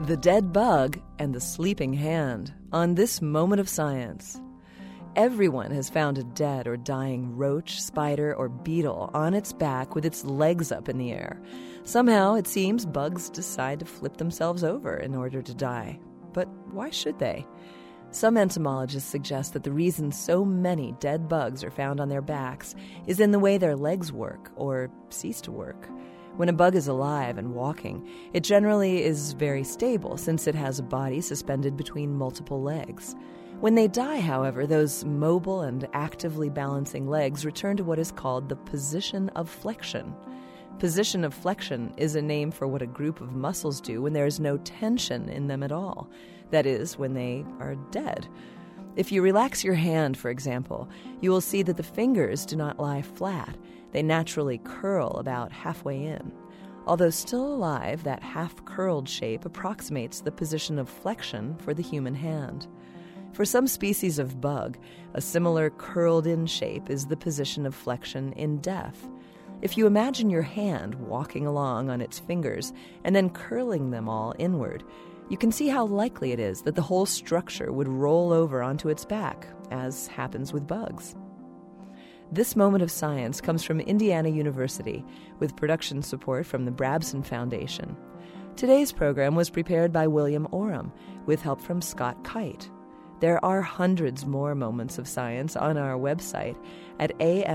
The dead bug and the sleeping hand on this moment of science. Everyone has found a dead or dying roach, spider, or beetle on its back with its legs up in the air. Somehow, it seems, bugs decide to flip themselves over in order to die. But why should they? Some entomologists suggest that the reason so many dead bugs are found on their backs is in the way their legs work, or cease to work. When a bug is alive and walking, it generally is very stable since it has a body suspended between multiple legs. When they die, however, those mobile and actively balancing legs return to what is called the position of flexion. Position of flexion is a name for what a group of muscles do when there is no tension in them at all. That is, when they are dead. If you relax your hand, for example, you will see that the fingers do not lie flat. They naturally curl about halfway in. Although still alive, that half-curled shape approximates the position of flexion for the human hand. For some species of bug, a similar curled-in shape is the position of flexion in death. If you imagine your hand walking along on its fingers and then curling them all inward, you can see how likely it is that the whole structure would roll over onto its back, as happens with bugs. This moment of science comes from Indiana University, with production support from the Brabson Foundation. Today's program was prepared by William Oram, with help from Scott Kite. There are hundreds more moments of science on our website at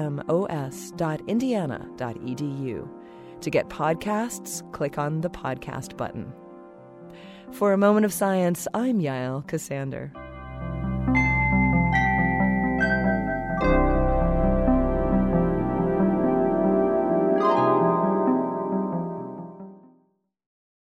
amos.indiana.edu. To get podcasts, click on the podcast button. For A Moment of Science, I'm Yael Ksander.